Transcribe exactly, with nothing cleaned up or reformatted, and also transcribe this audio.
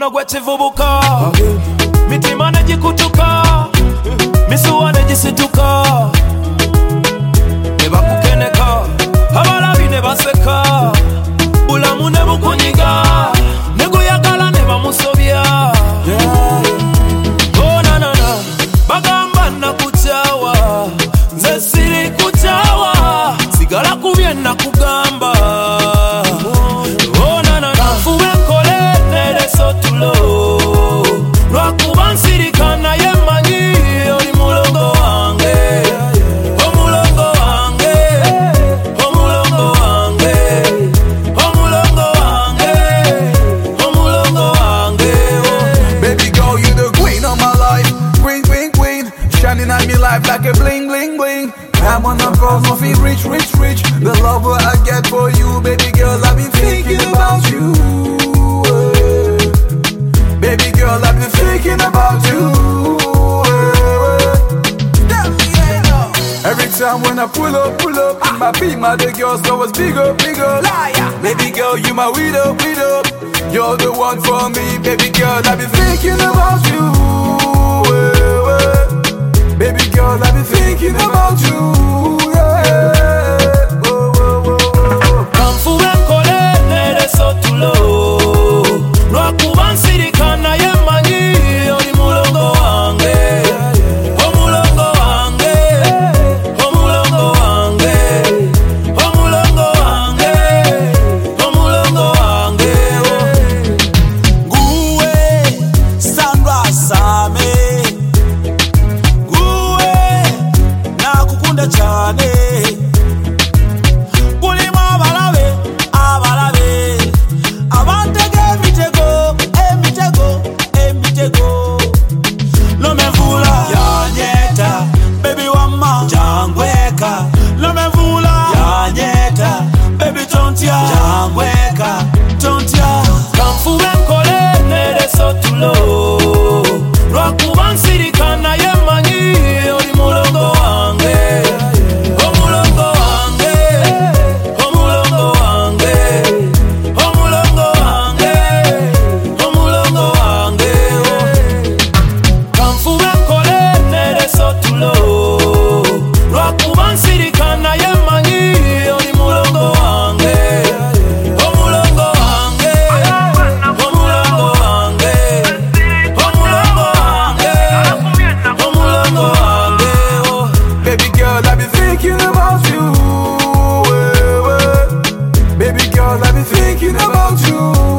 mukwano gwekivubuka mitima negikutuka misuwa negisituka nebakukeneka abalabi nebaseka bulamu nebukunyiga neguyagala nebamusobya onanana bagamba nakukyawa nze siri kukyawa sigala kubye nakugamba onanana kanfube nkole neresotulo lwakuba nsirika naye manyi oli mulongo wange omulongo wange omulongo wange omulongo wange omulongo wange Baby girl, you the queen of my life, queen, queen, queen, shining on me life like a bling, bling, bling. I'm on a cross, nothing rich, rich, rich. The love what I get for you, baby girl, I've been thinking about you. Baby girl, I've been thinking about you. Every time when I pull up, pull up in my Beamer, the girls go was bigger, bigger. Baby girl, you my widow, widow. You're the one for me, baby girl. I've been thinking about you. Baby girl, I've been thinking about you. Yeah. Oh, oh, oh, oh. kanfube nkole neresotulo lwakuba nsirika naye manyi oli mulongo wange omulongo wange omulongo wange omulongo wange omulongo wange Nguwe Sandra Same Nguwe nakukunda cyane Bulimo abalabe abalabe abantege emitego emitego emitego Lomevula yanyeta baby wama jangweka Lomevula yanyeta baby tontia jangweka tontia kanfube nkole neresotulo lwakuba nsirika naye manyi oli mulongo wange omulongo wange omulongo wange omulongo wange omulongo wange kanfube nkole neresotulo lwakuba nsirika naye manyi oli mulongo wange omulongo wange omulongo wange omulongo wange omulongo wange Baby girl, I've been thinking about you. Baby girl, I've been thinking about you.